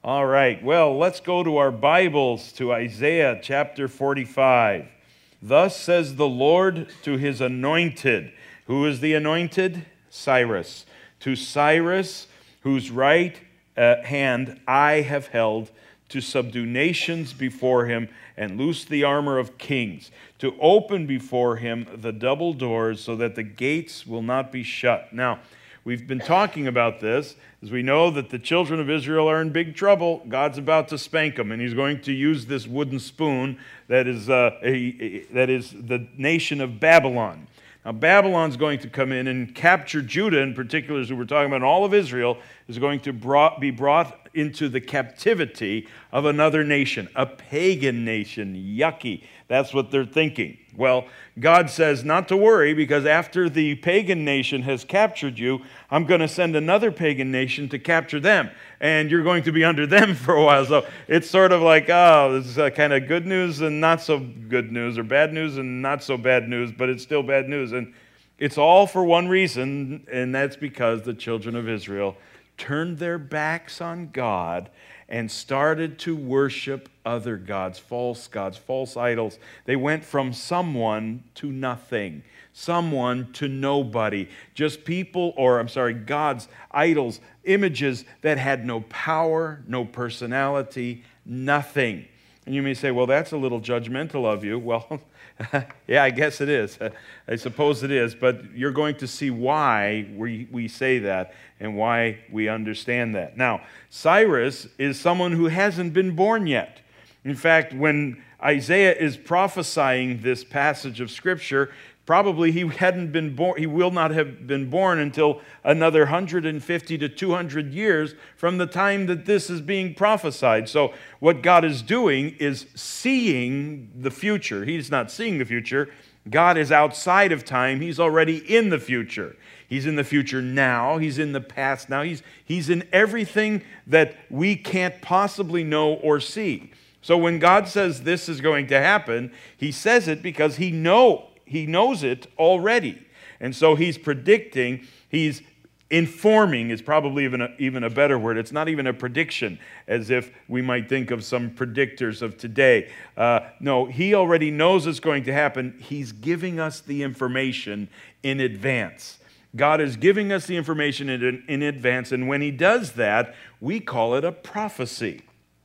All right, well, let's go to our Bibles to Isaiah chapter 45. Thus says the Lord to his anointed. Who is the anointed? Cyrus. To Cyrus, whose right hand I have held, to subdue nations before him and loose the armor of kings, to open before him the double doors so that the gates will not be shut. Now, we've been talking about this as we know that the children of Israel are in big trouble. God's about to spank them, and he's going to use this wooden spoon that is the nation of Babylon. Now, Babylon's going to come in and capture Judah in particular, as we were talking about, and all of Israel is going to be brought into the captivity of another nation, a pagan nation. Yucky. That's what they're thinking. Well, God says not to worry, because after the pagan nation has captured you, I'm going to send another pagan nation to capture them, and you're going to be under them for a while. So it's sort of like, oh, this is kind of good news and not so good news, or bad news and not so bad news, but it's still bad news. And it's all for one reason, and that's because the children of Israel turned their backs on God and started to worship other gods, false idols. They went from someone to nothing, someone to nobody. Just gods, idols, images that had no power, no personality, nothing. And you may say, well, that's a little judgmental of you. Well, yeah, I guess it is. I suppose it is. But you're going to see why we say that and why we understand that. Now, Cyrus is someone who hasn't been born yet. In fact, when Isaiah is prophesying this passage of Scripture, probably he hadn't been born. He will not have been born until another 150 to 200 years from the time that this is being prophesied. So what God is doing is seeing the future. He's not seeing the future. God is outside of time. He's already in the future. He's in the future now. He's in the past now. He's in everything that we can't possibly know or see. So when God says this is going to happen, he says it because he knows it already. And so he's predicting, he's informing is probably even a better word. It's not even a prediction, as if we might think of some predictors of today. No, he already knows it's going to happen. He's giving us the information in advance. God is giving us the information in advance, and when he does that, we call it a prophecy.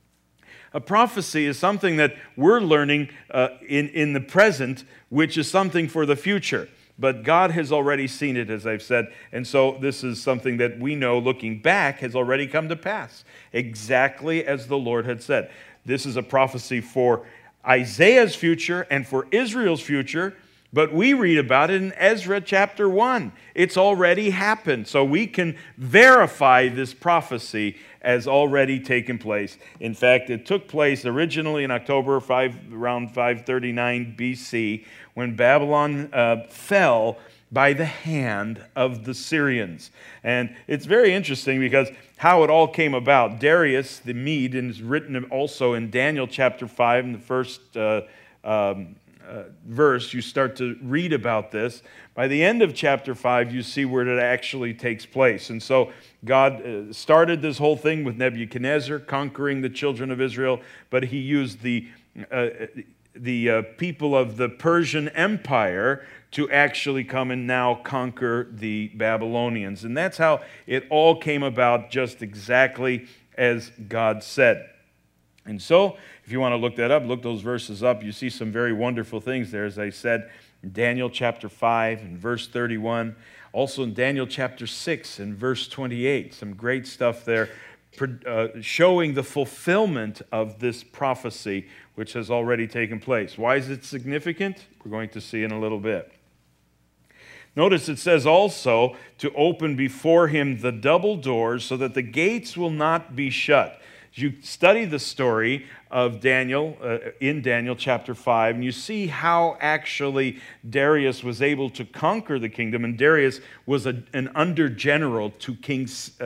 A prophecy is something that we're learning in the present, which is something for the future. But God has already seen it, as I've said, and so this is something that we know, looking back, has already come to pass, exactly as the Lord had said. This is a prophecy for Isaiah's future and for Israel's future, but we read about it in Ezra chapter 1. It's already happened, so we can verify this prophecy as already taken place. In fact, it took place originally in October around 539 BC when Babylon fell by the hand of the Syrians. And it's very interesting because how it all came about. Darius the Mede, and it's written also in Daniel chapter 5 in the first verse, you start to read about this. By the end of chapter 5, you see where it actually takes place. And so God started this whole thing with Nebuchadnezzar conquering the children of Israel, but he used the people of the Persian Empire to actually come and now conquer the Babylonians. And that's how it all came about, just exactly as God said. And so, if you want to look that up, look those verses up. You see some very wonderful things there, as I said, in Daniel chapter 5 and verse 31. Also in Daniel chapter 6 and verse 28. Some great stuff there, showing the fulfillment of this prophecy, which has already taken place. Why is it significant? We're going to see in a little bit. Notice it says also to open before him the double doors so that the gates will not be shut. As you study the story of Daniel, in Daniel chapter 5, and you see how actually Darius was able to conquer the kingdom, and Darius was an under-general to King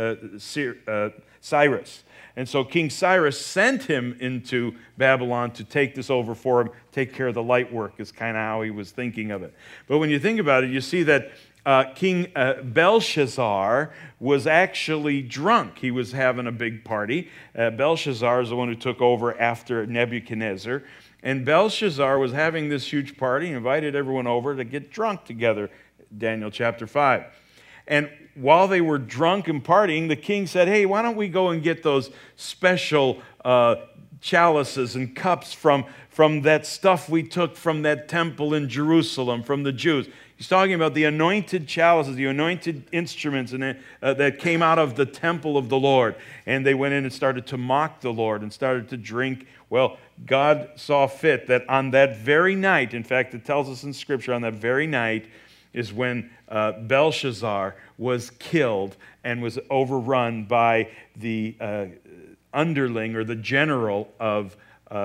Cyrus. And so King Cyrus sent him into Babylon to take this over for him, take care of the light work is kind of how he was thinking of it. But when you think about it, you see that King Belshazzar was actually drunk. He was having a big party. Belshazzar is the one who took over after Nebuchadnezzar. And Belshazzar was having this huge party, invited everyone over to get drunk together, Daniel chapter 5. And while they were drunk and partying, the king said, hey, why don't we go and get those special chalices and cups from that stuff we took from that temple in Jerusalem, from the Jews. He's talking about the anointed chalices, the anointed instruments that came out of the temple of the Lord. And they went in and started to mock the Lord and started to drink. Well, God saw fit that on that very night, in fact, it tells us in Scripture, on that very night is when Belshazzar was killed and was overrun by the underling or the general of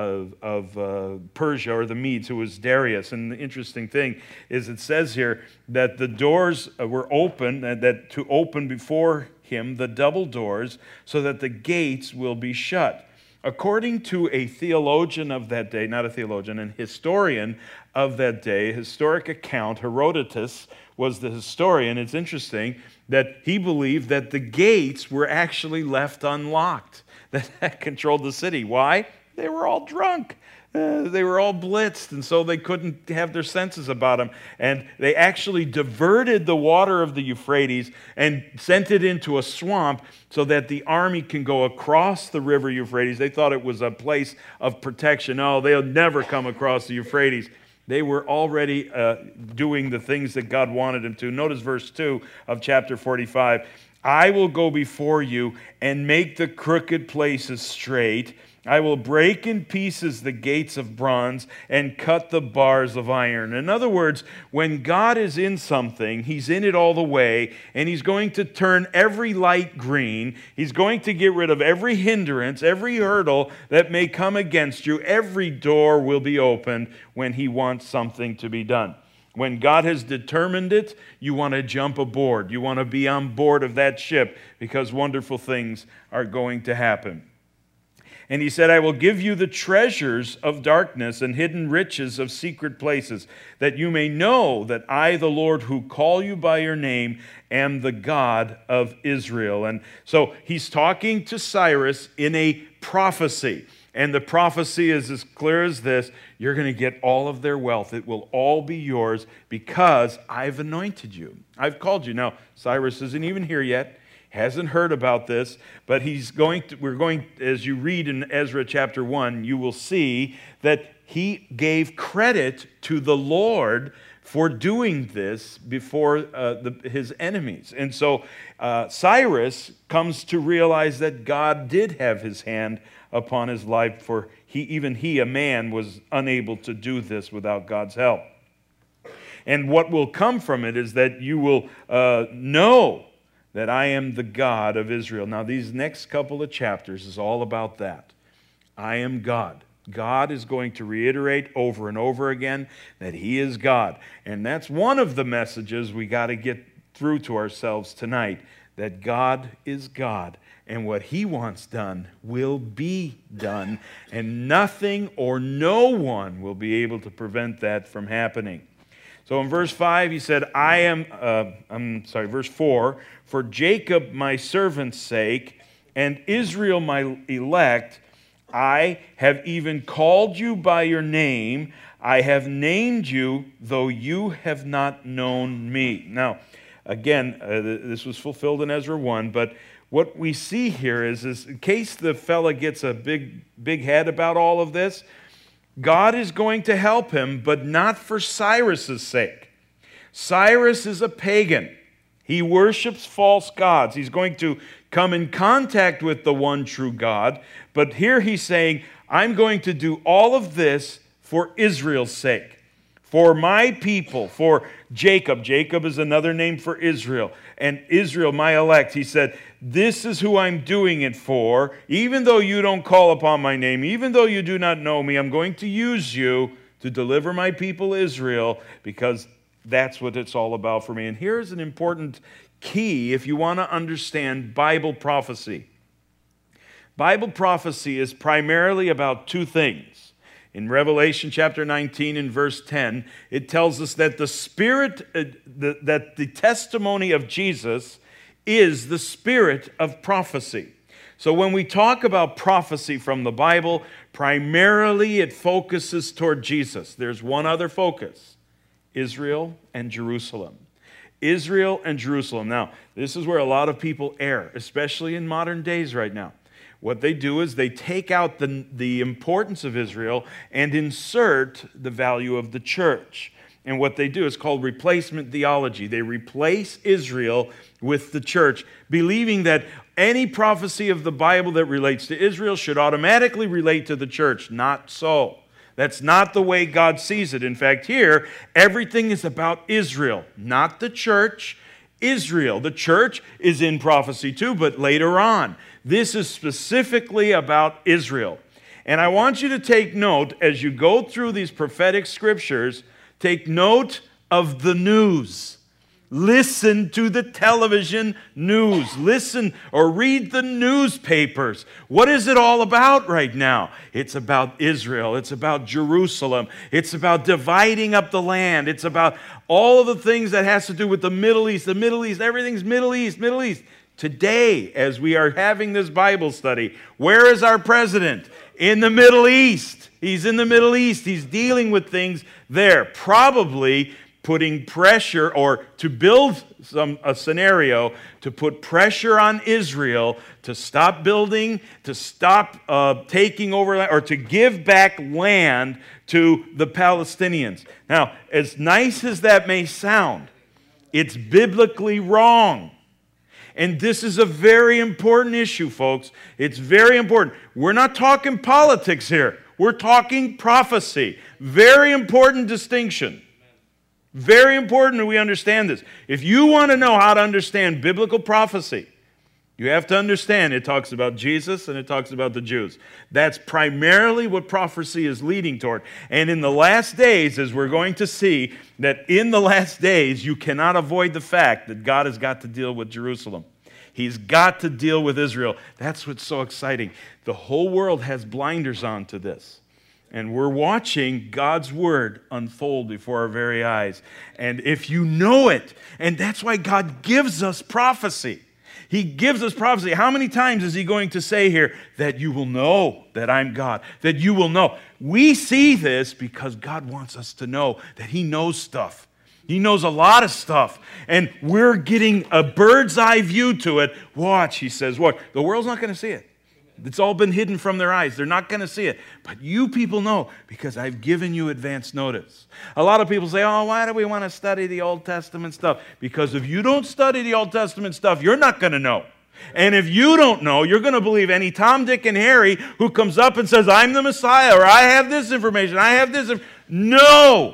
Persia, or the Medes, who was Darius. And the interesting thing is it says here that the doors were open, that to open before him the double doors, so that the gates will be shut. According to a theologian of that day, not a theologian, an historian of that day, historic account, Herodotus was the historian. It's interesting that he believed that the gates were actually left unlocked, that controlled the city. Why? They were all drunk. They were all blitzed, and so they couldn't have their senses about them. And they actually diverted the water of the Euphrates and sent it into a swamp so that the army can go across the river Euphrates. They thought it was a place of protection. Oh, they'll never come across the Euphrates. They were already doing the things that God wanted them to. Notice verse 2 of chapter 45. I will go before you and make the crooked places straight. I will break in pieces the gates of bronze and cut the bars of iron. In other words, when God is in something, He's in it all the way, and He's going to turn every light green. He's going to get rid of every hindrance, every hurdle that may come against you. Every door will be opened when He wants something to be done. When God has determined it, you want to jump aboard. You want to be on board of that ship because wonderful things are going to happen. And he said, I will give you the treasures of darkness and hidden riches of secret places, that you may know that I, the Lord, who call you by your name, am the God of Israel. And so he's talking to Cyrus in a prophecy. And the prophecy is as clear as this: you're going to get all of their wealth. It will all be yours because I've anointed you. I've called you. Now, Cyrus isn't even here yet. Hasn't heard about this, but we're going, as you read in Ezra chapter 1, you will see that he gave credit to the Lord for doing this before his enemies. And so Cyrus comes to realize that God did have his hand upon his life, for even he, a man, was unable to do this without God's help. And what will come from it is that you will know that I am the God of Israel. Now, these next couple of chapters is all about that. I am God. God is going to reiterate over and over again that He is God. And that's one of the messages we got to get through to ourselves tonight, that God is God, and what He wants done will be done, and nothing or no one will be able to prevent that from happening. So in verse 5, he said, verse 4, for Jacob my servant's sake, and Israel my elect, I have even called you by your name. I have named you, though you have not known me. Now, again, this was fulfilled in Ezra 1, but what we see here is in case the fella gets a big head about all of this, God is going to help him, but not for Cyrus's sake. Cyrus is a pagan. He worships false gods. He's going to come in contact with the one true God, but here he's saying, I'm going to do all of this for Israel's sake, for my people, for Jacob. Jacob is another name for Israel. And Israel, my elect, he said, this is who I'm doing it for. Even though you don't call upon my name, even though you do not know me, I'm going to use you to deliver my people Israel, because that's what it's all about for me. And here's an important key if you want to understand Bible prophecy. Bible prophecy is primarily about two things. In Revelation chapter 19 and verse 10, it tells us that that the testimony of Jesus is the spirit of prophecy. So when we talk about prophecy from the Bible, primarily it focuses toward Jesus. There's one other focus: Israel and Jerusalem. Israel and Jerusalem. Now, this is where a lot of people err, especially in modern days right now. What they do is they take out the importance of Israel and insert the value of the church. And what they do is called replacement theology. They replace Israel with the church, believing that any prophecy of the Bible that relates to Israel should automatically relate to the church. Not so. That's not the way God sees it. In fact, here, everything is about Israel, not the church. Israel. The church is in prophecy too, but later on. This is specifically about Israel. And I want you to take note as you go through these prophetic scriptures, take note of the news. Listen to the television news. Listen or read the newspapers. What is it all about right now? It's about Israel. It's about Jerusalem. It's about dividing up the land. It's about all of the things that has to do with the Middle East. The Middle East, everything's Middle East, Middle East. Today, as we are having this Bible study, where is our president? In the Middle East. He's in the Middle East. He's dealing with things there. Probably putting pressure, or to build a scenario to put pressure on Israel to stop building, to stop taking over land, or to give back land to the Palestinians. Now, as nice as that may sound, it's biblically wrong. And this is a very important issue, folks. It's very important. We're not talking politics here. We're talking prophecy. Very important distinction. Very important that we understand this. If you want to know how to understand biblical prophecy, you have to understand it talks about Jesus and it talks about the Jews. That's primarily what prophecy is leading toward. And in the last days, as we're going to see, that in the last days, you cannot avoid the fact that God has got to deal with Jerusalem. He's got to deal with Israel. That's what's so exciting. The whole world has blinders on to this. And we're watching God's word unfold before our very eyes. And if you know it, and that's why God gives us prophecy. He gives us prophecy. How many times is he going to say here that you will know that I'm God, that you will know? We see this because God wants us to know that he knows stuff. He knows a lot of stuff. And we're getting a bird's eye view to it. Watch, he says, what? The world's not going to see it. It's all been hidden from their eyes. They're not going to see it. But you people know because I've given you advance notice. A lot of people say, oh, why do we want to study the Old Testament stuff? Because if you don't study the Old Testament stuff, you're not going to know. And if you don't know, you're going to believe any Tom, Dick, and Harry who comes up and says, I'm the Messiah, or I have this information, I have this. No!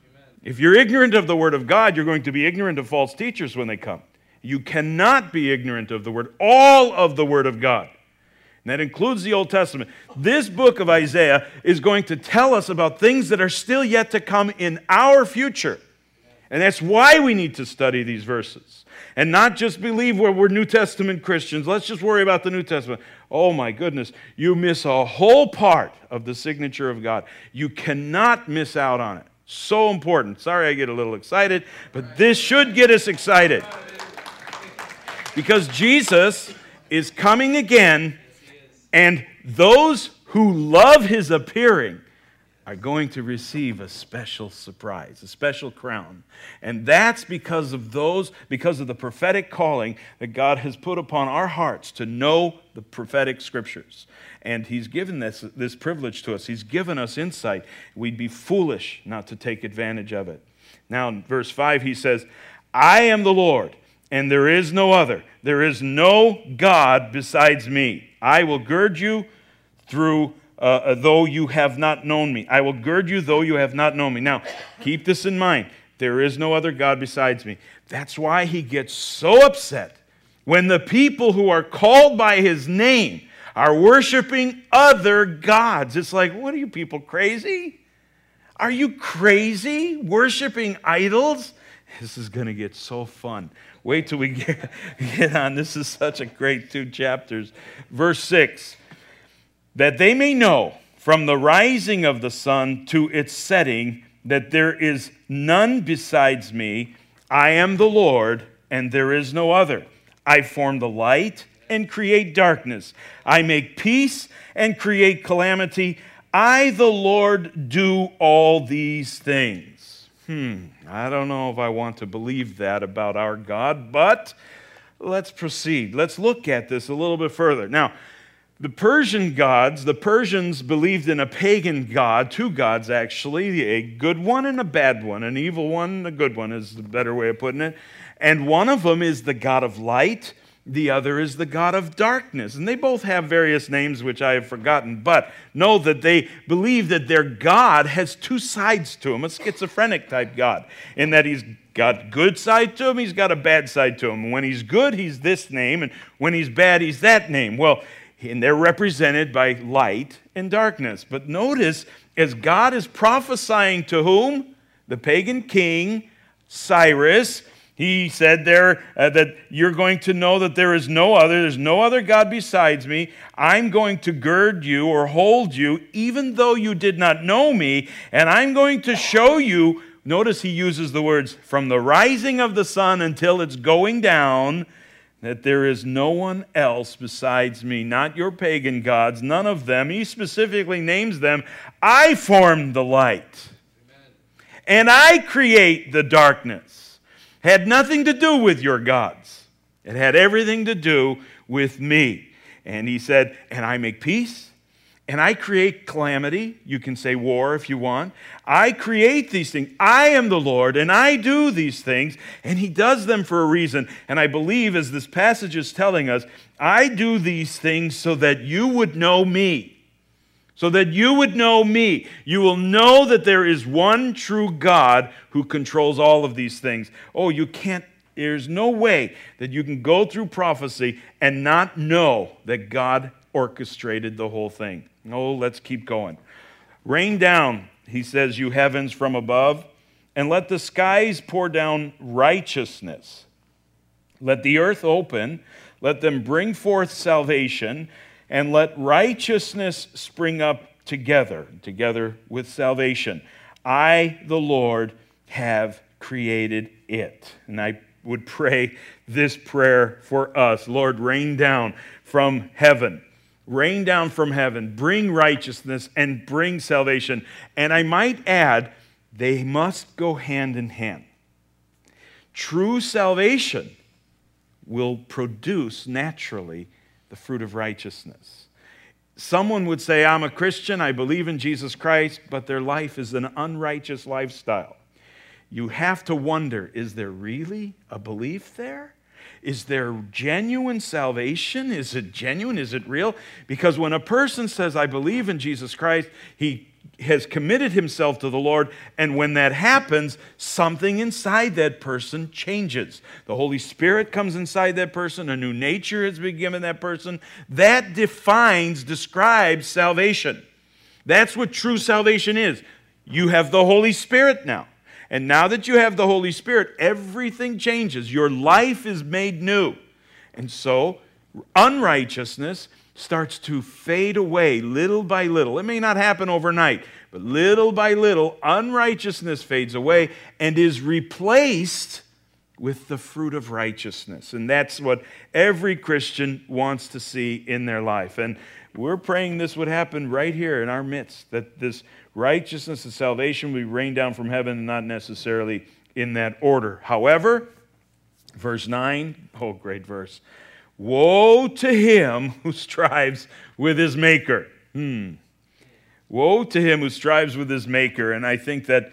If you're ignorant of the Word of God, you're going to be ignorant of false teachers when they come. You cannot be ignorant of the Word, all of the Word of God. And that includes the Old Testament. This book of Isaiah is going to tell us about things that are still yet to come in our future. And that's why we need to study these verses. And not just believe we're New Testament Christians. Let's just worry about the New Testament. Oh my goodness, you miss a whole part of the signature of God. You cannot miss out on it. So important. Sorry I get a little excited, but this should get us excited. Because Jesus is coming again, and those who love his appearing are going to receive a special surprise, a special crown. And that's because of the prophetic calling that God has put upon our hearts to know the prophetic scriptures. And he's given this privilege to us. He's given us insight. We'd be foolish not to take advantage of it. Now, in verse 5, he says, I am the Lord, and there is no other. There is no God besides me. I will gird you through though you have not known me. I will gird you though you have not known me. Now, keep this in mind. There is no other God besides me. That's why he gets so upset when the people who are called by his name are worshiping other gods. It's like, what are you people, crazy? Are you crazy worshiping idols? This is going to get so fun. Wait till we get on. This is such a great 2 chapters. Verse 6, that they may know from the rising of the sun to its setting, that there is none besides me. I am the Lord, and there is no other. I form the light and create darkness. I make peace and create calamity. I, the Lord, do all these things. I don't know if I want to believe that about our God, but let's proceed. Let's look at this a little bit further. Now, the Persians believed in a pagan god, two gods actually, a good one and a bad one, an evil one and a good one is the better way of putting it. And one of them is the god of light, the other is the god of darkness. And they both have various names which I have forgotten, but know that they believe that their God has two sides to him, a schizophrenic type God, in that he's got good side to him, he's got a bad side to him. When he's good, he's this name, and when he's bad, he's that name. Well, and they're represented by light and darkness. But notice, as God is prophesying to whom? The pagan king, Cyrus, he said there that you're going to know that there's no other God besides me. I'm going to gird you or hold you, even though you did not know me, and I'm going to show you, notice he uses the words, from the rising of the sun until it's going down, that there is no one else besides me, not your pagan gods, none of them. He specifically names them. I formed the light, and I create the darkness. Had nothing to do with your gods. It had everything to do with me. And he said, and I make peace, and I create calamity. You can say war if you want. I create these things. I am the Lord, and I do these things. And he does them for a reason. And I believe, as this passage is telling us, I do these things so that you would know me. So that you would know me. You will know that there is one true God who controls all of these things. Oh, there's no way that you can go through prophecy and not know that God orchestrated the whole thing. No, let's keep going. Rain down, he says, you heavens from above, and let the skies pour down righteousness. Let the earth open, let them bring forth salvation, and let righteousness spring up together with salvation. I, the Lord, have created it. And I would pray this prayer for us. Lord, rain down from heaven. Rain down from heaven, bring righteousness and bring salvation. And I might add, they must go hand in hand. True salvation will produce naturally the fruit of righteousness. Someone would say, I'm a Christian, I believe in Jesus Christ, but their life is an unrighteous lifestyle. You have to wonder, is there really a belief there? Is there genuine salvation? Is it genuine? Is it real? Because when a person says, I believe in Jesus Christ, he has committed himself to the Lord, and when that happens, something inside that person changes. The Holy Spirit comes inside that person, a new nature has been given that person. That describes salvation. That's what true salvation is. You have the Holy Spirit now. And now that you have the Holy Spirit, everything changes. Your life is made new. And so, unrighteousness starts to fade away little by little. It may not happen overnight, but little by little, unrighteousness fades away and is replaced with the fruit of righteousness. And that's what every Christian wants to see in their life. And we're praying this would happen right here in our midst, that this righteousness and salvation will be rained down from heaven, and not necessarily in that order. However, verse 9, oh, great verse. Woe to him who strives with his maker. Woe to him who strives with his maker. And I think that,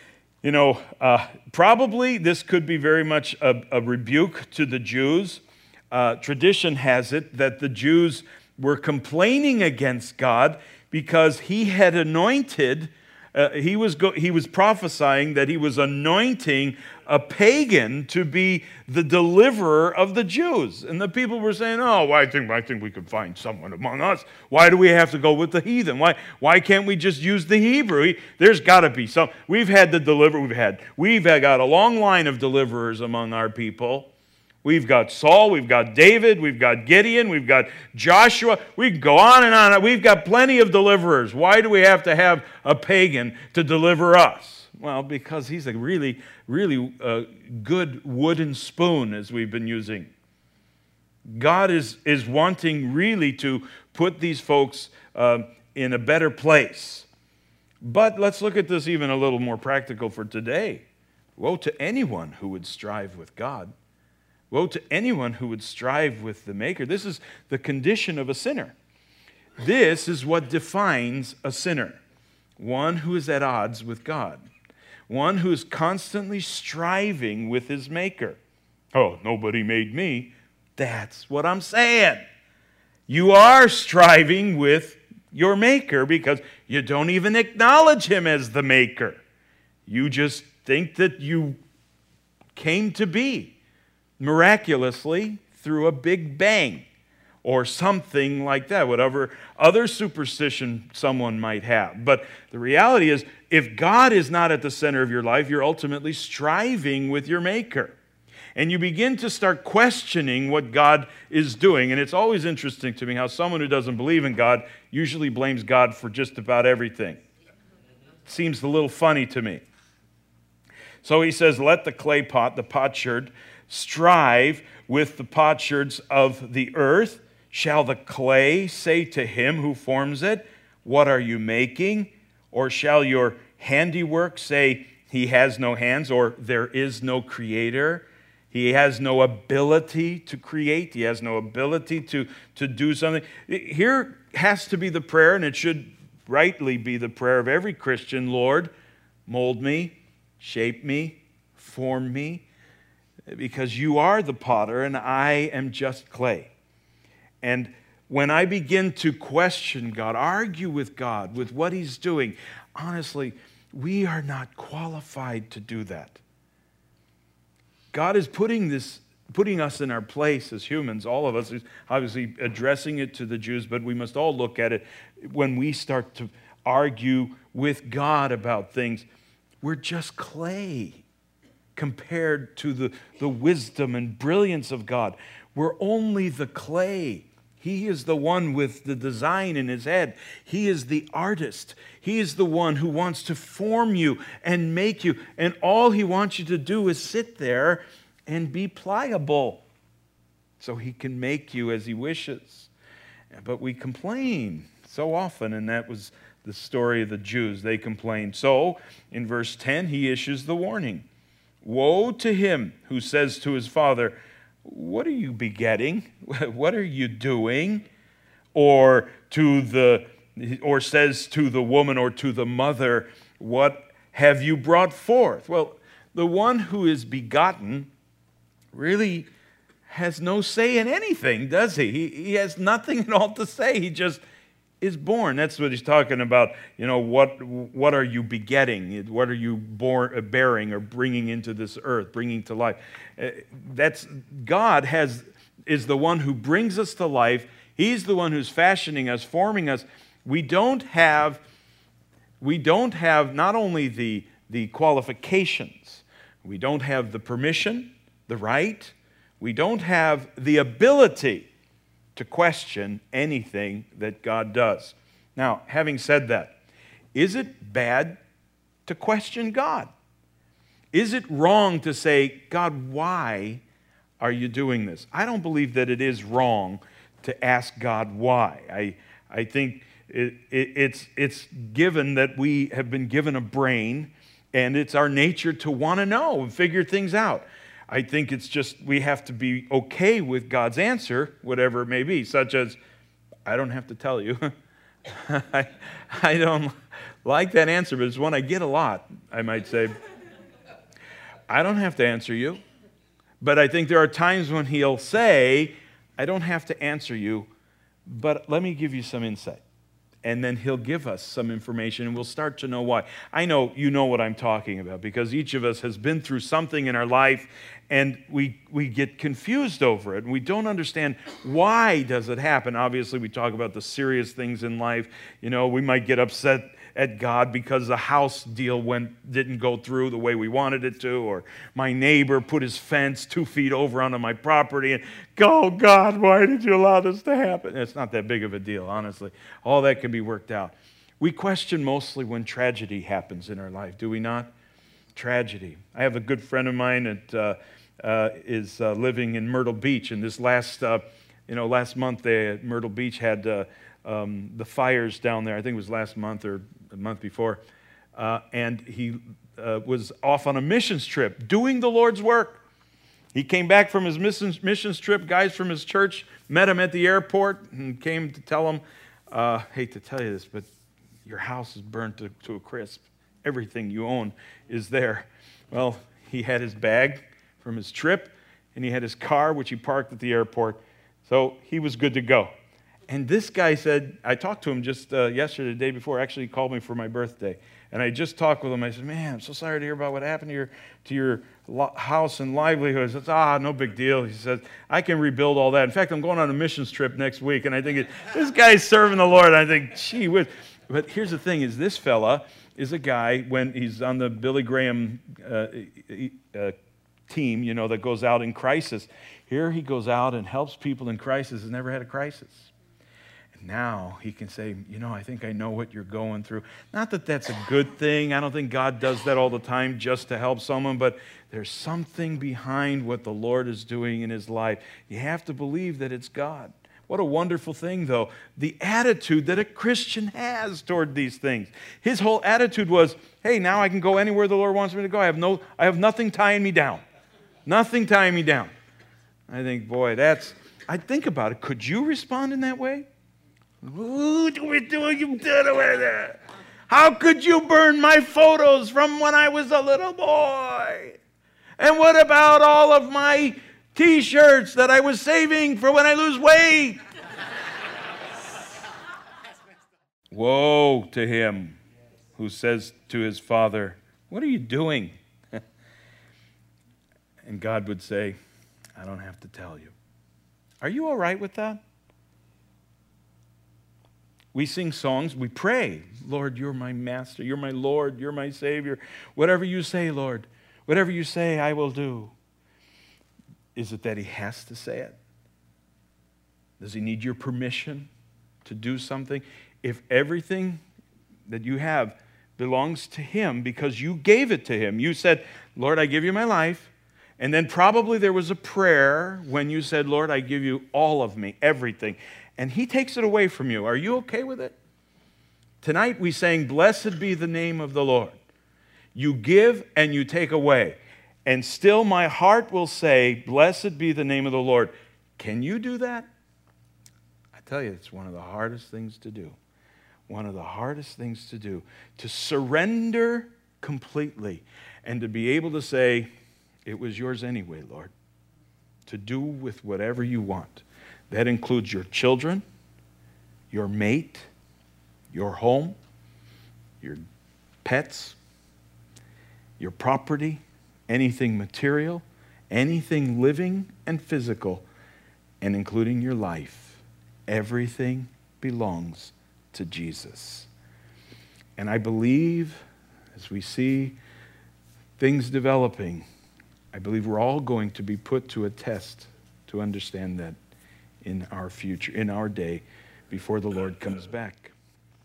probably this could be very much a rebuke to the Jews. Tradition has it that the Jews were complaining against God because he had anointed, he was prophesying that he was anointing a pagan to be the deliverer of the Jews. And the people were saying, oh, I think we could find someone among us. Why do we have to go with the heathen? Why can't we just use the Hebrew? There's got to be some. We've got a long line of deliverers among our people. We've got Saul, we've got David, we've got Gideon, we've got Joshua. We can go on and on. We've got plenty of deliverers. Why do we have to have a pagan to deliver us? Well, because he's a really, really good wooden spoon, as we've been using. God is wanting really to put these folks in a better place. But let's look at this even a little more practical for today. Woe to anyone who would strive with God. Woe to anyone who would strive with the Maker. This is the condition of a sinner. This is what defines a sinner. One who is at odds with God. One who is constantly striving with his Maker. Oh, nobody made me. That's what I'm saying. You are striving with your Maker because you don't even acknowledge him as the Maker. You just think that you came to be miraculously through a big bang or something like that, whatever other superstition someone might have. But the reality is, if God is not at the center of your life, you're ultimately striving with your Maker. And you begin to start questioning what God is doing. And it's always interesting to me how someone who doesn't believe in God usually blames God for just about everything. It seems a little funny to me. So he says, let the clay pot, the potsherd, strive with the potsherds of the earth. Shall the clay say to him who forms it, what are you making? Or shall your handiwork say, he has no hands, or there is no creator? He has no ability to create. He has no ability to do something. Here has to be the prayer, and it should rightly be the prayer of every Christian. Lord, mold me, shape me, form me, because you are the potter and I am just clay. And when I begin to question God, argue with God, with what he's doing, honestly, we are not qualified to do that. God is putting us in our place as humans, all of us. He's obviously addressing it to the Jews, but we must all look at it when we start to argue with God about things. We're just clay compared to the wisdom and brilliance of God. We're only the clay. He is the one with the design in his head. He is the artist. He is the one who wants to form you and make you. And all he wants you to do is sit there and be pliable so he can make you as he wishes. But we complain so often, and that was the story of the Jews. They complained. So, in verse 10, he issues the warning. Woe to him who says to his father, what are you begetting? What are you doing? Or says to the woman or to the mother, what have you brought forth? Well, the one who is begotten really has no say in anything, does he? He has nothing at all to say. He just is born. That's what he's talking about. You know, what are you begetting? What are you bearing or bringing into this earth, bringing to life? That's God is the one who brings us to life. He's the one who's fashioning us, forming us. We don't have not only the qualifications, we don't have the permission, the right, we don't have the ability to question anything that God does. Now, having said that, is it bad to question God? Is it wrong to say, God, why are you doing this? I don't believe that it is wrong to ask God why. I think it's given that we have been given a brain, and it's our nature to want to know and figure things out. I think it's just we have to be okay with God's answer, whatever it may be, such as, I don't have to tell you. I don't like that answer, but it's one I get a lot, I might say. I don't have to answer you. But I think there are times when he'll say, I don't have to answer you, but let me give you some insight. And then he'll give us some information, and we'll start to know why. I know you know what I'm talking about, because each of us has been through something in our life, and we get confused over it, and we don't understand why does it happen. Obviously, we talk about the serious things in life. You know, we might get upset at God because the house deal didn't go through the way we wanted it to, or my neighbor put his fence 2 feet over onto my property, and oh God, why did you allow this to happen? It's not that big of a deal, honestly. All that can be worked out. We question mostly when tragedy happens in our life, do we not? Tragedy. I have a good friend of mine that is living in Myrtle Beach, and this last month Myrtle Beach had the fires down there. I think it was last month or the month before, and he was off on a missions trip doing the Lord's work. He came back from his missions trip. Guys from his church met him at the airport and came to tell him, hate to tell you this, but your house is burnt to a crisp. Everything you own is there. Well, he had his bag from his trip, and he had his car, which he parked at the airport, so he was good to go. And this guy said, I talked to him just yesterday, the day before. Actually, he called me for my birthday. And I just talked with him. I said, man, I'm so sorry to hear about what happened to your house and livelihood. He says, no big deal. He says, I can rebuild all that. In fact, I'm going on a missions trip next week. And I think, this guy's serving the Lord. I think, gee whiz. But here's the thing, is this fella is a guy, when he's on the Billy Graham team, you know, that goes out in crisis. Here he goes out and helps people in crisis, has never had a crisis. Now he can say, you know, I think I know what you're going through. Not that that's a good thing. I don't think God does that all the time just to help someone, but there's something behind what the Lord is doing in his life. You have to believe that it's God. What a wonderful thing, though, the attitude that a Christian has toward these things. His whole attitude was, hey, now I can go anywhere the Lord wants me to go. I have nothing tying me down. Nothing tying me down. I think, boy, I think about it. Could you respond in that way? What are we doing? You did it with it. How could you burn my photos from when I was a little boy? And what about all of my T-shirts that I was saving for when I lose weight? Woe to him who says to his father, what are you doing? And God would say, I don't have to tell you. Are you all right with that? We sing songs, we pray, Lord, you're my master, you're my Lord, you're my Savior. Whatever you say, Lord, whatever you say, I will do. Is it that he has to say it? Does he need your permission to do something? If everything that you have belongs to him because you gave it to him, you said, Lord, I give you my life. And then probably there was a prayer when you said, Lord, I give you all of me, everything. And he takes it away from you. Are you okay with it? Tonight we sang, blessed be the name of the Lord. You give and you take away. And still my heart will say, blessed be the name of the Lord. Can you do that? I tell you, it's one of the hardest things to do. One of the hardest things to do. To surrender completely and to be able to say, it was yours anyway, Lord. To do with whatever you want. That includes your children, your mate, your home, your pets, your property, anything material, anything living and physical, and including your life. Everything belongs to Jesus. And I believe, as we see things developing, I believe we're all going to be put to a test to understand that in our future, in our day, before the Lord comes back.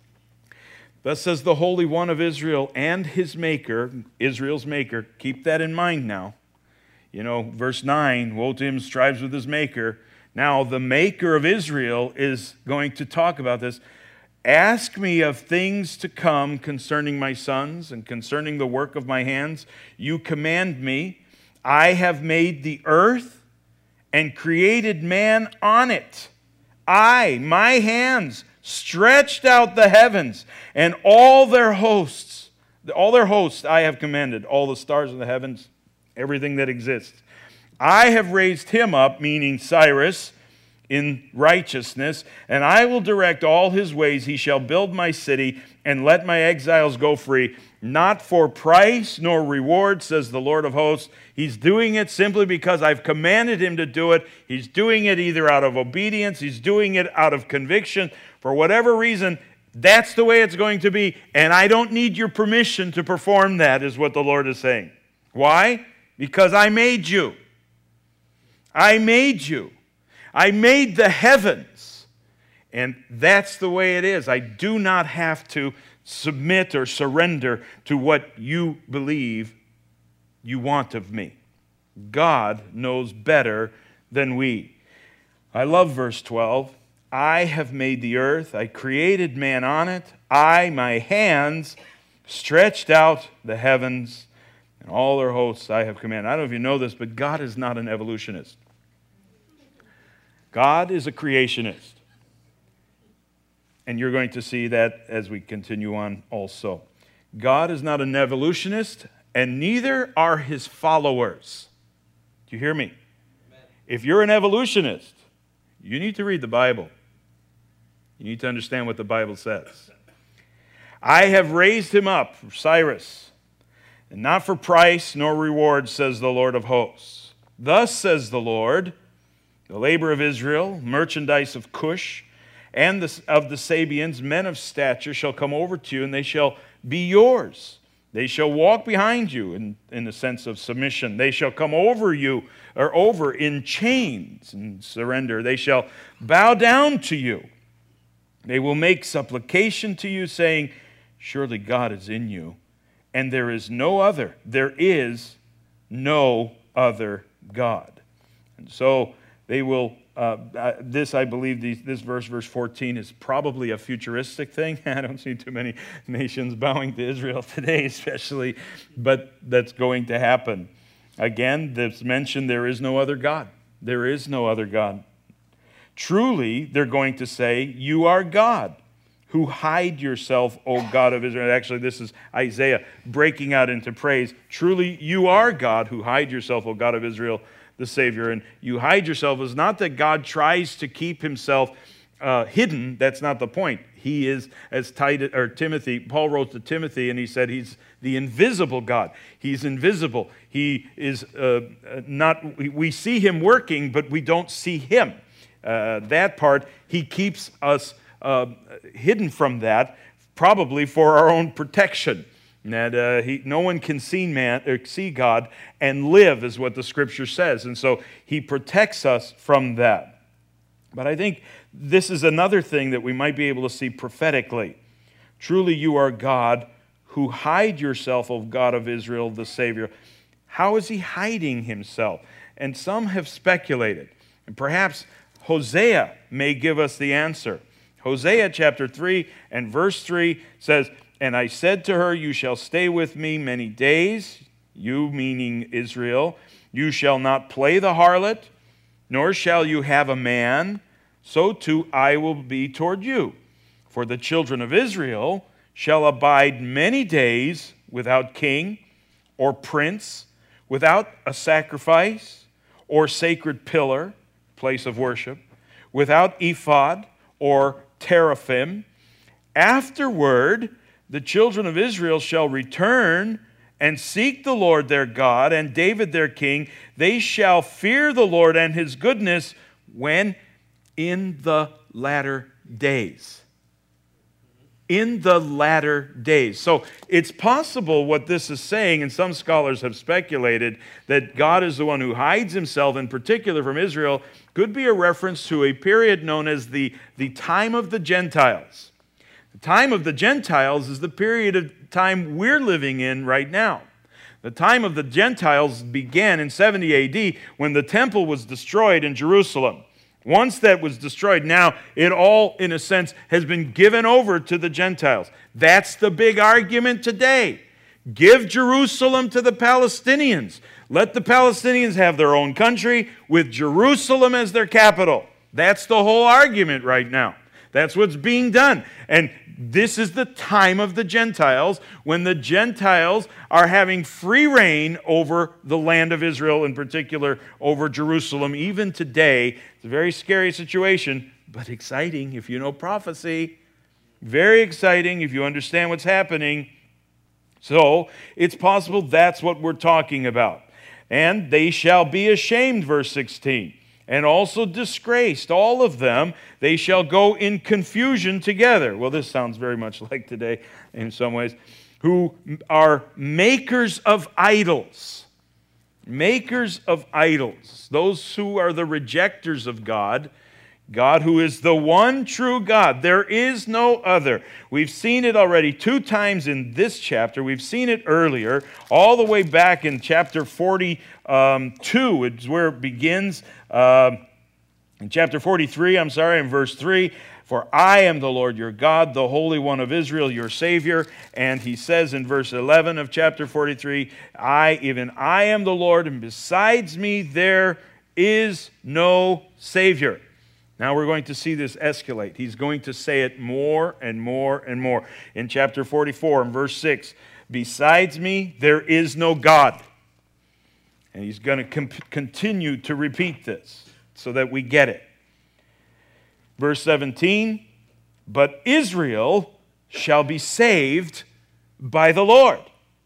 Thus says the Holy One of Israel and his Maker, Israel's Maker. Keep that in mind now. You know, verse 9, woe to him who strives with his Maker. Now, the Maker of Israel is going to talk about this. Ask me of things to come concerning my sons and concerning the work of my hands. You command me. I have made the earth and created man on it. My hands, stretched out the heavens, and all their hosts I have commanded, all the stars of the heavens, everything that exists. I have raised him up, meaning Cyrus, in righteousness, and I will direct all his ways. He shall build my city and let my exiles go free, not for price nor reward, says the Lord of hosts. He's doing it simply because I've commanded him to do it. He's doing it either out of obedience, he's doing it out of conviction. For whatever reason, that's the way it's going to be, and I don't need your permission to perform that, is what the Lord is saying. Why? Because I made you. I made you. I made the heavens, and that's the way it is. I do not have to submit or surrender to what you believe you want of me. God knows better than we. I love verse 12. I have made the earth. I created man on it. My hands, stretched out the heavens, and all their hosts I have commanded. I don't know if you know this, but God is not an evolutionist. God is a creationist. And you're going to see that as we continue on also. God is not an evolutionist, and neither are his followers. Do you hear me? Amen. If you're an evolutionist, you need to read the Bible. You need to understand what the Bible says. I have raised him up, Cyrus, and not for price nor reward, says the Lord of hosts. Thus says the Lord, the labor of Israel, merchandise of Cush, and of the Sabians, men of stature, shall come over to you, and they shall be yours. They shall walk behind you in the sense of submission. They shall come over you, or over in chains and surrender. They shall bow down to you. They will make supplication to you, saying, surely God is in you, and there is no other. There is no other God. And so they will, I believe this verse 14, is probably a futuristic thing. I don't see too many nations bowing to Israel today, especially, but that's going to happen. Again, this mentioned there is no other God. There is no other God. Truly, they're going to say, you are God, who hide yourself, O God of Israel. Actually, this is Isaiah breaking out into praise. Truly, you are God, who hide yourself, O God of Israel, the Savior. And you hide yourself is not that God tries to keep himself hidden. That's not the point. He is, as Paul wrote to Timothy, and he said he's the invisible God. He's invisible. He is we see him working, but we don't see him. That part, he keeps us hidden from that, probably for our own protection. That no one can see God and live, is what the Scripture says. And so he protects us from that. But I think this is another thing that we might be able to see prophetically. Truly you are God, who hide yourself, O God of Israel, the Savior. How is he hiding himself? And some have speculated. And perhaps Hosea may give us the answer. Hosea chapter 3 and verse 3 says, and I said to her, you shall stay with me many days, you meaning Israel. You shall not play the harlot, nor shall you have a man. So too I will be toward you. For the children of Israel shall abide many days without king or prince, without a sacrifice or sacred pillar, place of worship, without ephod or teraphim. Afterward, the children of Israel shall return and seek the Lord their God and David their king. They shall fear the Lord and his goodness when? In the latter days. In the latter days. So it's possible what this is saying, and some scholars have speculated, that God is the one who hides himself, in particular from Israel, could be a reference to a period known as the time of the Gentiles. The time of the Gentiles is the period of time we're living in right now. The time of the Gentiles began in 70 A.D. when the temple was destroyed in Jerusalem. Once that was destroyed, now it all, in a sense, has been given over to the Gentiles. That's the big argument today. Give Jerusalem to the Palestinians. Let the Palestinians have their own country with Jerusalem as their capital. That's the whole argument right now. That's what's being done. And this is the time of the Gentiles, when the Gentiles are having free reign over the land of Israel, in particular over Jerusalem. Even today, it's a very scary situation, but exciting if you know prophecy. Very exciting if you understand what's happening. So, it's possible that's what we're talking about. And they shall be ashamed, verse 16, and also disgraced, all of them. They shall go in confusion together. Well, this sounds very much like today in some ways. Who are makers of idols. Makers of idols. Those who are the rejectors of God. God who is the one true God. There is no other. We've seen it already 2 times in this chapter. We've seen it earlier, all the way back in chapter 42. It's where it begins. In chapter 43, in verse 3, for I am the Lord your God, the Holy One of Israel, your Savior. And he says in verse 11 of chapter 43, even I am the Lord, and besides me there is no Savior. Now we're going to see this escalate. He's going to say it more and more and more. In chapter 44, in verse 6, besides me, there is no God. And he's going to continue to repeat this so that we get it. Verse 17, but Israel shall be saved by the Lord.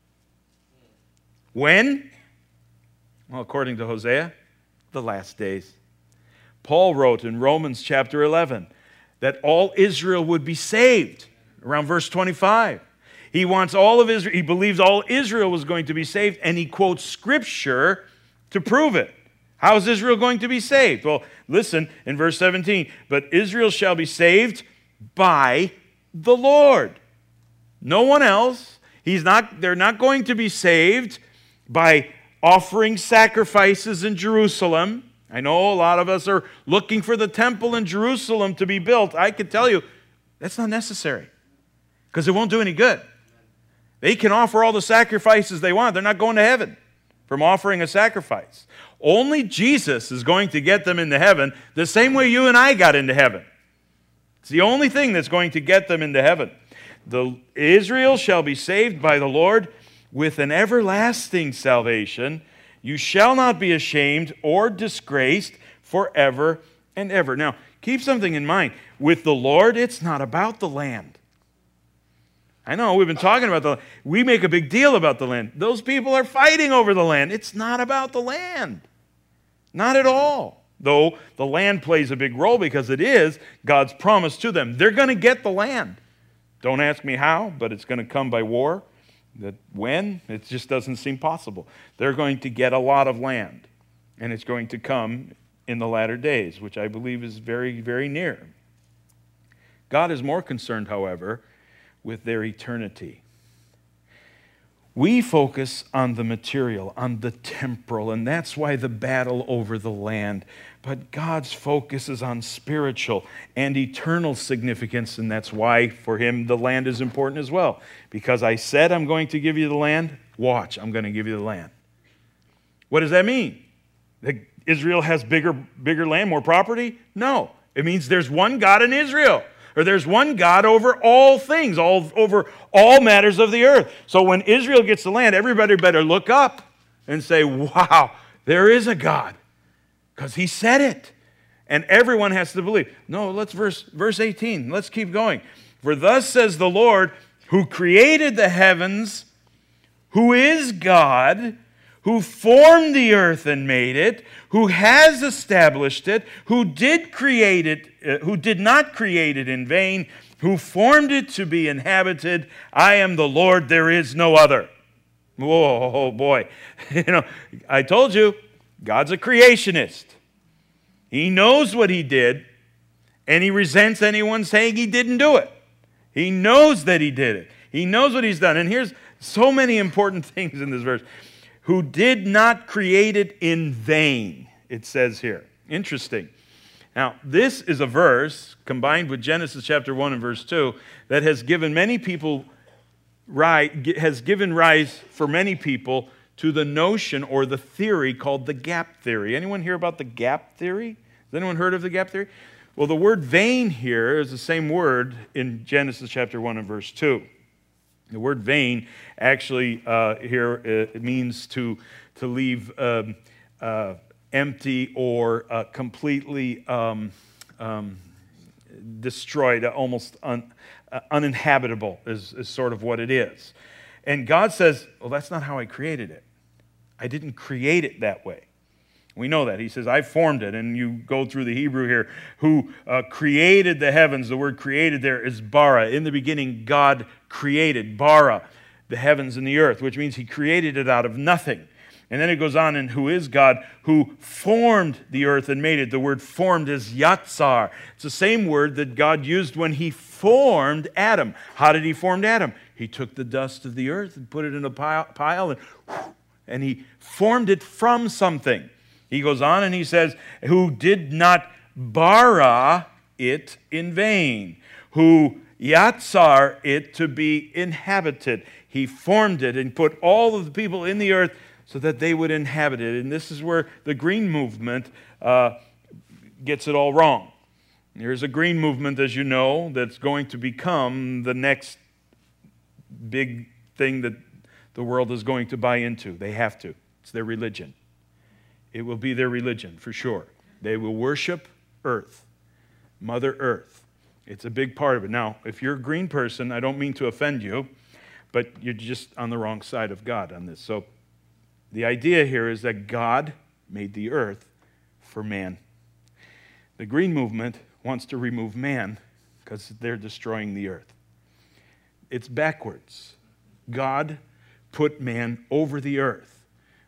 When? Well, according to Hosea, the last days. Paul wrote in Romans chapter 11 that all Israel would be saved, around verse 25. He wants all of Israel, he believes all Israel was going to be saved, and he quotes Scripture to prove it. How is Israel going to be saved? Well, listen in verse 17, but Israel shall be saved by the Lord. No one else. They're not going to be saved by offering sacrifices in Jerusalem. I know a lot of us are looking for the temple in Jerusalem to be built. I can tell you, that's not necessary because it won't do any good. They can offer all the sacrifices they want. They're not going to heaven from offering a sacrifice. Only Jesus is going to get them into heaven the same way you and I got into heaven. It's the only thing that's going to get them into heaven. Israel shall be saved by the Lord with an everlasting salvation. You shall not be ashamed or disgraced forever and ever. Now, keep something in mind. With the Lord, it's not about the land. I know, we've been talking about the land. We make a big deal about the land. Those people are fighting over the land. It's not about the land. Not at all. Though the land plays a big role because it is God's promise to them. They're going to get the land. Don't ask me how, but it's going to come by war. That when? It just doesn't seem possible. They're going to get a lot of land, and it's going to come in the latter days, which I believe is very, very near. God is more concerned, however, with their eternity. We focus on the material, on the temporal, and that's why the battle over the land. But God's focus is on spiritual and eternal significance, and that's why for him the land is important as well. Because I said I'm going to give you the land, watch, I'm going to give you the land. What does that mean? That Israel has bigger land, more property? No. It means there's one God in Israel. Or there's one God over all things, over all matters of the earth. So when Israel gets the land, everybody better look up and say, wow, there is a God. Because he said it. And everyone has to believe. No, let's verse 18. Let's keep going. For thus says the Lord, who created the heavens, who is God, who formed the earth and made it, who has established it, who did not create it in vain, who formed it to be inhabited. I am the Lord, there is no other. Whoa, boy. I told you, God's a creationist. He knows what he did, and he resents anyone saying he didn't do it. He knows that he did it. He knows what he's done. And here's so many important things in this verse. Who did not create it in vain, it says here. Interesting. Now, this is a verse combined with Genesis chapter 1 and verse 2 that has given rise for many people to the notion or the theory called the gap theory. Anyone hear about the gap theory? Has anyone heard of the gap theory? Well, the word vain here is the same word in Genesis chapter 1 and verse 2. The word vain actually here it means to leave empty or completely destroyed, almost uninhabitable is sort of what it is. And God says, well, that's not how I created it. I didn't create it that way. We know that. He says, I formed it. And you go through the Hebrew here, who created the heavens. The word created there is bara. In the beginning, God created, bara, the heavens and the earth, which means he created it out of nothing. And then it goes on, and who is God, who formed the earth and made it. The word formed is yatsar. It's the same word that God used when he formed Adam. How did he form Adam? He took the dust of the earth and put it in a pile, and he formed it from something. He goes on and he says, who did not bara it in vain, who yatsar it to be inhabited. He formed it and put all of the people in the earth so that they would inhabit it. And this is where the green movement gets it all wrong. There's a green movement, as you know, that's going to become the next big thing that the world is going to buy into. They have to. It's their religion. It will be their religion, for sure. They will worship Earth, Mother Earth. It's a big part of it. Now, if you're a green person, I don't mean to offend you, but you're just on the wrong side of God on this. So the idea here is that God made the earth for man. The green movement wants to remove man because they're destroying the earth. It's backwards. God put man over the earth.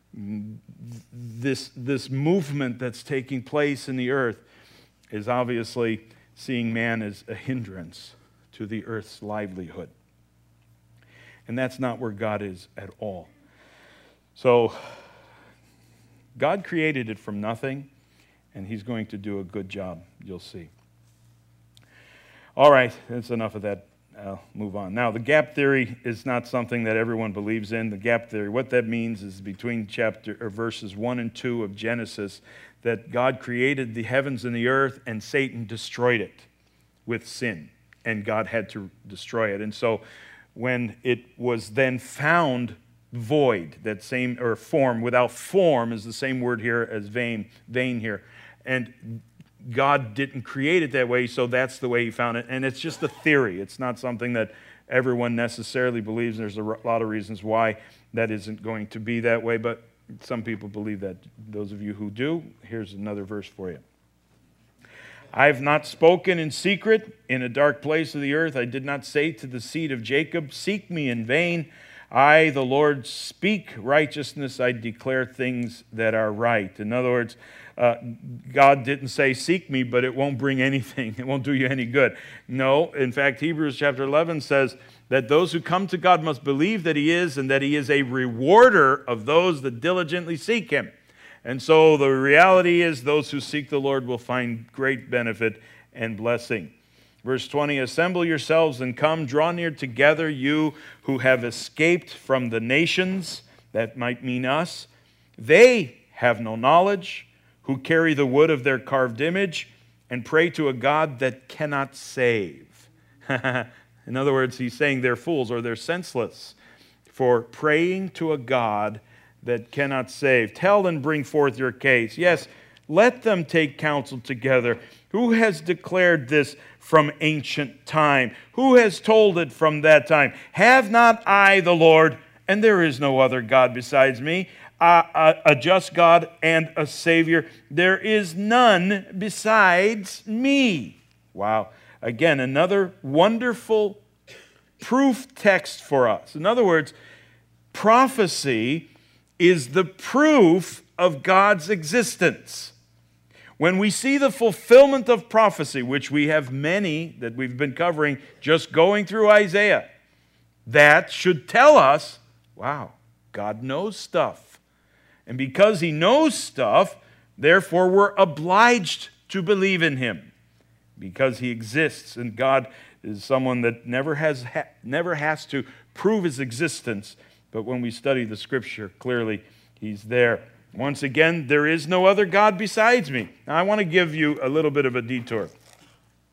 This movement that's taking place in the earth is obviously seeing man as a hindrance to the earth's livelihood. And that's not where God is at all. So, God created it from nothing, and he's going to do a good job, you'll see. All right, that's enough of that. I'll move on. Now, the gap theory is not something that everyone believes in. The gap theory, what that means is between verses 1 and 2 of Genesis, that God created the heavens and the earth, and Satan destroyed it with sin, and God had to destroy it. And so, when it was then found void, that same, or form, without form is the same word here as vain here. And God didn't create it that way, so that's the way he found it. And it's just a theory. It's not something that everyone necessarily believes. There's a lot of reasons why that isn't going to be that way, but some people believe that. Those of you who do, here's another verse for you. I have not spoken in secret in a dark place of the earth. I did not say to the seed of Jacob, seek me in vain. I, the Lord, speak righteousness. I declare things that are right. In other words, God didn't say, seek me, but it won't bring anything. It won't do you any good. No, in fact, Hebrews chapter 11 says that those who come to God must believe that he is, and that he is a rewarder of those that diligently seek him. And so the reality is those who seek the Lord will find great benefit and blessing. Verse 20, assemble yourselves and come, draw near together, you who have escaped from the nations. That might mean us. They have no knowledge, who carry the wood of their carved image and pray to a God that cannot save. In other words, he's saying they're fools or they're senseless for praying to a God that cannot save. Tell and bring forth your case. Yes, let them take counsel together. Who has declared this from ancient time? Who has told it from that time? Have not I the Lord, and there is no other God besides me, a just God and a Savior? There is none besides me. Wow. Again, another wonderful proof text for us. In other words, prophecy is the proof of God's existence. When we see the fulfillment of prophecy, which we have many that we've been covering just going through Isaiah, that should tell us, wow, God knows stuff. And because he knows stuff, therefore we're obliged to believe in him because he exists, and God is someone that never has to prove his existence, but when we study the Scripture, clearly he's there. Once again, there is no other God besides me. Now, I want to give you a little bit of a detour.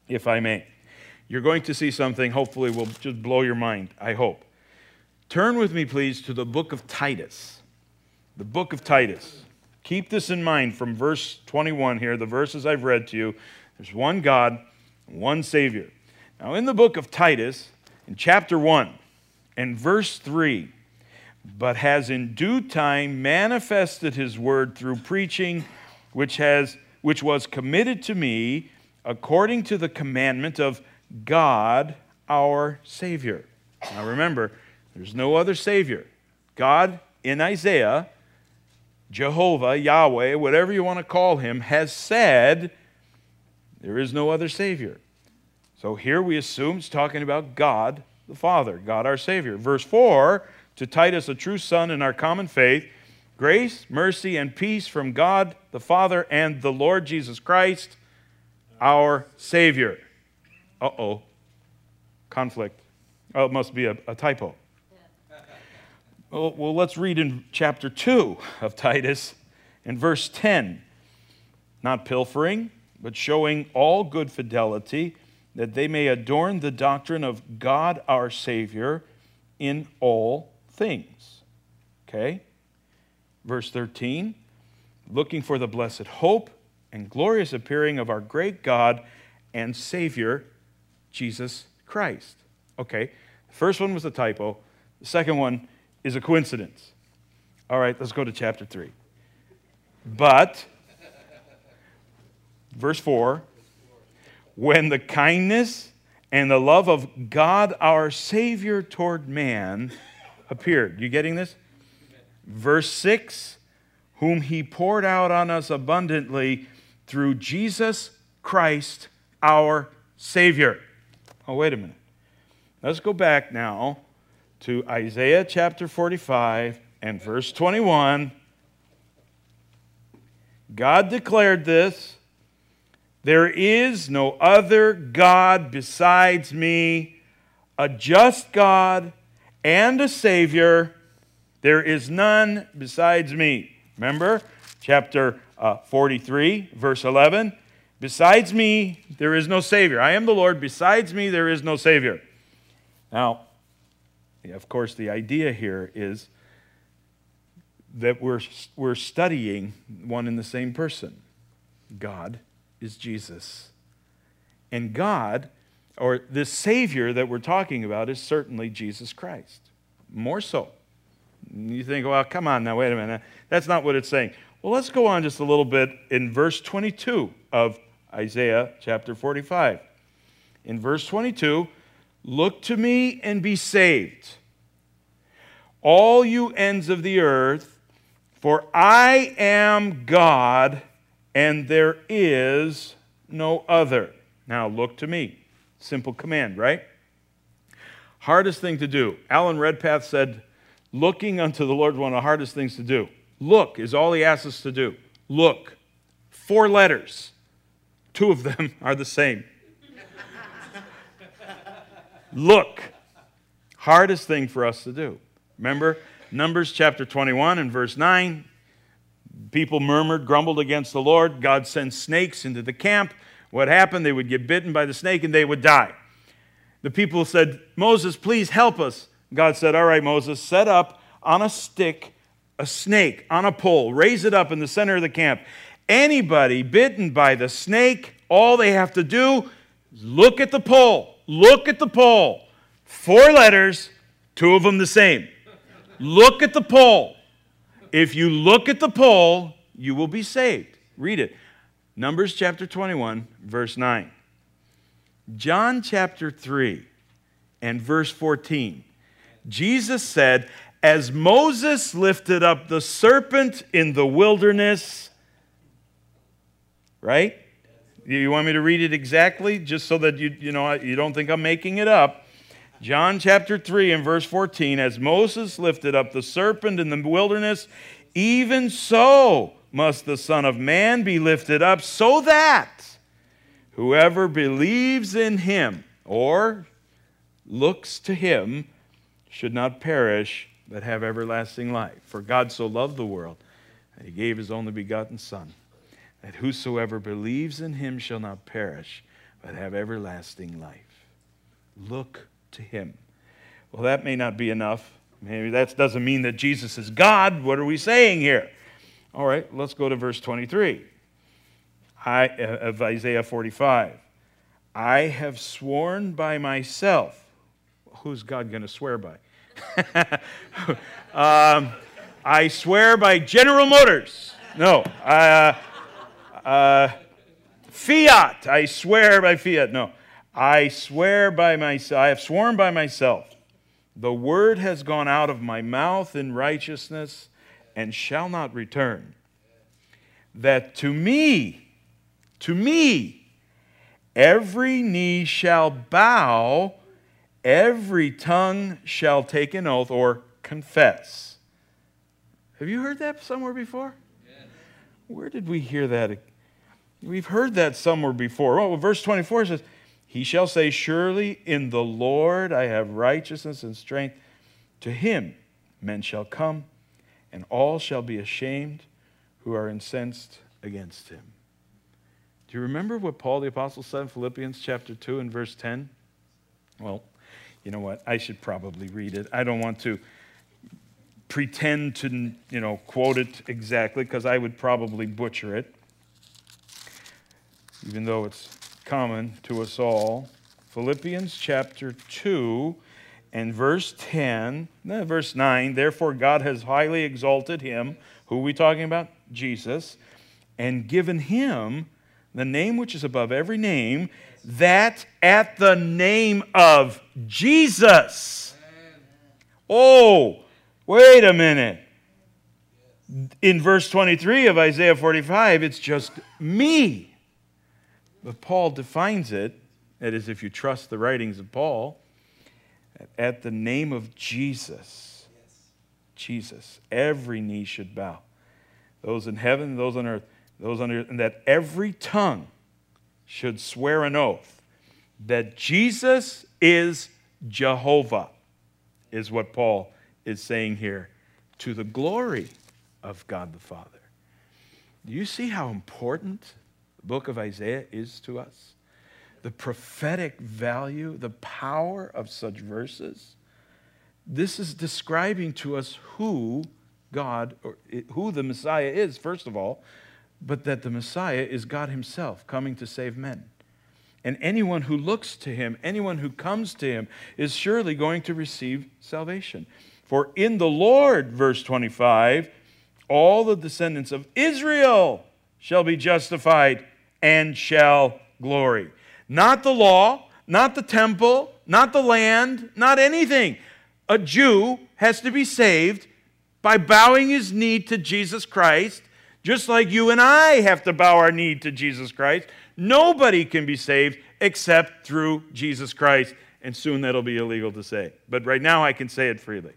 if I may. You're going to see something, hopefully, will just blow your mind, I hope. Turn with me, please, to the book of Titus. The book of Titus. Keep this in mind from verse 21 here, the verses I've read to you. There's one God, one Savior. Now, in the book of Titus, in chapter 1 and verse 3, but has in due time manifested his word through preaching, which was committed to me according to the commandment of God our Savior. Now remember, there's no other Savior. God in Isaiah, Jehovah, Yahweh, whatever you want to call him, has said there is no other Savior. So here we assume it's talking about God the Father, God our Savior. Verse 4, to Titus, a true son in our common faith, grace, mercy, and peace from God the Father and the Lord Jesus Christ, our Savior. Uh-oh. Conflict. Oh, it must be a typo. Well, let's read in chapter 2 of Titus in verse 10. Not pilfering, but showing all good fidelity, that they may adorn the doctrine of God our Savior in all things. Okay? Verse 13. Looking for the blessed hope and glorious appearing of our great God and Savior, Jesus Christ. Okay, the first one was a typo. The second one is a coincidence. All right, let's go to chapter 3. But, verse 4, when the kindness and the love of God our Savior toward man appeared. You getting this? Verse 6, whom he poured out on us abundantly through Jesus Christ our Savior. Oh, wait a minute. Let's go back now to Isaiah chapter 45 and verse 21. God declared this, there is no other God besides me, a just God and a Savior. There is none besides me. Remember, chapter 43, verse 11. Besides me, there is no Savior. I am the Lord. Besides me, there is no Savior. Now, of course, the idea here is that we're studying one and the same person. God is Jesus. And God, or this Savior that we're talking about, is certainly Jesus Christ. More so. You think, well, come on now, wait a minute. That's not what it's saying. Well, let's go on just a little bit in verse 22 of Isaiah chapter 45. In verse 22, look to me and be saved, all you ends of the earth, for I am God and there is no other. Now look to me. Simple command, right? Hardest thing to do. Alan Redpath said, looking unto the Lord is one of the hardest things to do. Look is all he asks us to do. Look. 4 letters. 2 of them are the same. Look. Hardest thing for us to do. Remember, Numbers chapter 21 and verse 9. People murmured, grumbled against the Lord. God sent snakes into the camp. What happened? They would get bitten by the snake and they would die. The people said, Moses, please help us. God said, all right, Moses, set up on a stick a snake on a pole. Raise it up in the center of the camp. Anybody bitten by the snake, all they have to do is look at the pole. Look at the pole. 4 letters, 2 of them the same. Look at the pole. If you look at the pole, you will be saved. Read it. Numbers chapter 21, verse 9. John chapter 3 and verse 14. Jesus said, as Moses lifted up the serpent in the wilderness, right? You want me to read it exactly just so that you don't think I'm making it up? John chapter 3 and verse 14, as Moses lifted up the serpent in the wilderness, even so must the Son of Man be lifted up, so that whoever believes in him or looks to him should not perish, but have everlasting life. For God so loved the world that he gave his only begotten Son, that whosoever believes in him shall not perish, but have everlasting life. Look to him. Well, that may not be enough. Maybe that doesn't mean that Jesus is God. What are we saying here? All right, let's go to verse 23 of Isaiah 45. I have sworn by myself. Who's God going to swear by? I swear by General Motors. No. Fiat. I swear by Fiat. No. I swear by myself. I have sworn by myself. The word has gone out of my mouth in righteousness and shall not return. That to me, every knee shall bow, every tongue shall take an oath or confess. Have you heard that somewhere before? Yes. Where did we hear that? We've heard that somewhere before. Oh, verse 24 says, he shall say, surely in the Lord I have righteousness and strength. To him men shall come, and all shall be ashamed who are incensed against him. Do you remember what Paul the Apostle said in Philippians chapter 2 and verse 10? Well, you know what? I should probably read it. I don't want to pretend to, quote it exactly, because I would probably butcher it, even though it's common to us all. Philippians chapter 2 and verse 10, verse 9, therefore God has highly exalted him, who are we talking about? Jesus, and given him the name which is above every name, that at the name of Jesus. Oh, wait a minute. In verse 23 of Isaiah 45, it's just me. But Paul defines it, that is, if you trust the writings of Paul, at the name of Jesus, Jesus, every knee should bow. Those in heaven, those on earth, those on earth, and that every tongue should swear an oath that Jesus is Jehovah, is what Paul is saying here, to the glory of God the Father. Do you see how important the book of Isaiah is to us? The prophetic value, the power of such verses. This is describing to us who God, or who the Messiah is, first of all, but that the Messiah is God himself coming to save men. And anyone who looks to him, anyone who comes to him, is surely going to receive salvation. For in the Lord, verse 25, all the descendants of Israel shall be justified and shall glory. Not the law, not the temple, not the land, not anything. A Jew has to be saved by bowing his knee to Jesus Christ, just like you and I have to bow our knee to Jesus Christ. Nobody can be saved except through Jesus Christ, and soon that'll be illegal to say. But right now I can say it freely.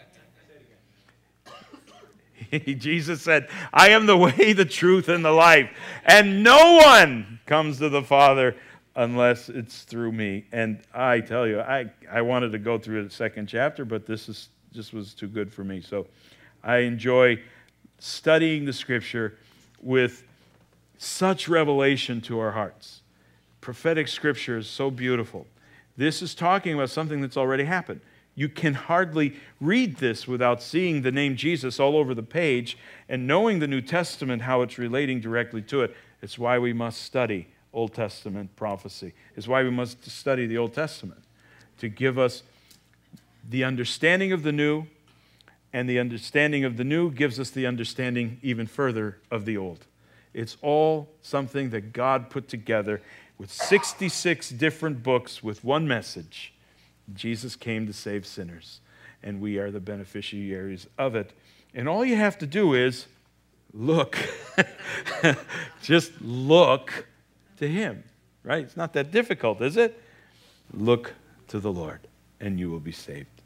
Jesus said, I am the way, the truth, and the life, and no one comes to the Father unless it's through me. And I tell you, I wanted to go through the second chapter, but this was too good for me. So I enjoy studying the Scripture with such revelation to our hearts. Prophetic Scripture is so beautiful. This is talking about something that's already happened. You can hardly read this without seeing the name Jesus all over the page and knowing the New Testament, how it's relating directly to it. It's why we must study Old Testament prophecy. It's why we must study the Old Testament, to give us the understanding of the new, and the understanding of the new gives us the understanding even further of the old. It's all something that God put together with 66 different books with one message. Jesus came to save sinners, and we are the beneficiaries of it. And all you have to do is look. Just look to him, right? It's not that difficult, is it? Look to the Lord, and you will be saved.